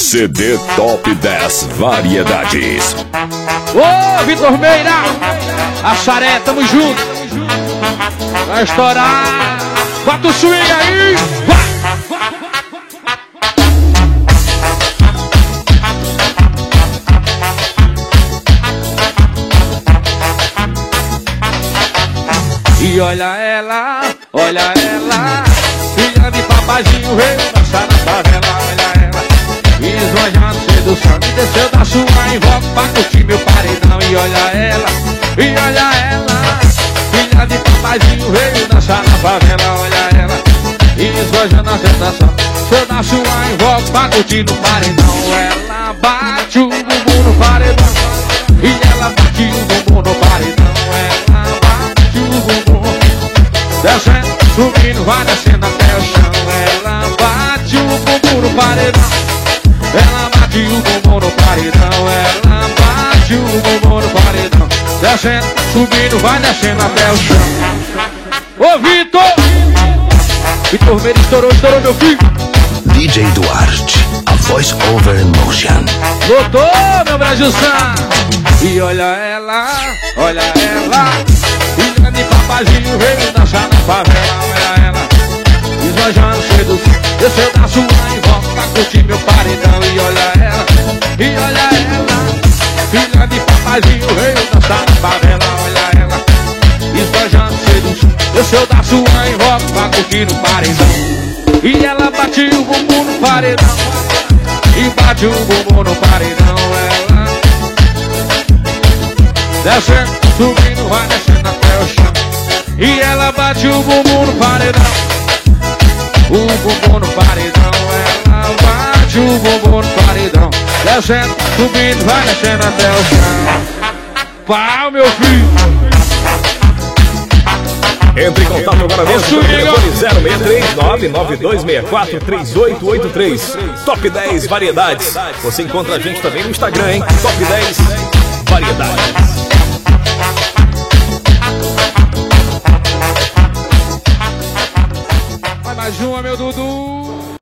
CD Top 10 Variedades. Ô, Vitor Meira, a Xaré, tamo junto. Vai estourar. Bota o swing aí. E olha ela, filha de papazinho, veio dançar na favela. Olha ela, esbanjando sedução, me desceu da sua em volta pra curtir meu paredão. E olha ela, filha de papazinho, veio dançar na favela. Olha ela, esbanjando a sedução, desceu da sua em volta pra curtir no paredão. Ela bate o bumbum no paredão, e ela bate o bumbum no paredão. Ela bate o bumbum, descendo, subindo, vai descendo até o chão. Ela bate o bumbum no paredão, ela bate o bumbum no paredão. Ela bate o bumbum no paredão, descendo, subindo, vai descendo até o chão. Ô Vitor Meira estourou meu filho. DJ Duarte, a voice over emotion. Doutor, meu Brasilzão. E olha ela, filha de papazinho, veio dançar na favela. Olha ela, esbanjando sedução, desceu da sua em volta pra curtir meu paredão. E olha ela, filha de papazinho, veio dançar na favela. Olha ela, esbanjando sedução, desceu da sua em volta pra curtir no paredão. E ela bate o bumbum no paredão, e bate o bumbum no paredão. Ela descendo, subindo, vai descendo até o chão. E ela bate o bumbum no paredão, o bumbum no paredão. Ela bate o bumbum no paredão, descendo, subindo, vai descendo até o chão. Pau, meu filho. Entre em contato agora mesmo no telefone 063-99264-3883. Top 10 Variedades. Você encontra a gente também no Instagram, hein? Top 10 Variedades.